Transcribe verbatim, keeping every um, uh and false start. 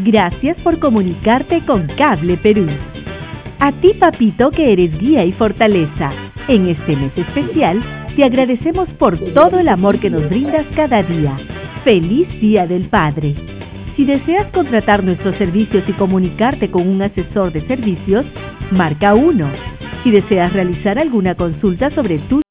Gracias por comunicarte con Cable Perú. A ti, papito, que eres guía y fortaleza. En este mes especial, te agradecemos por todo el amor que nos brindas cada día. ¡Feliz Día del Padre! Si deseas contratar nuestros servicios y comunicarte con un asesor de servicios, marca uno. Si deseas realizar alguna consulta sobre tus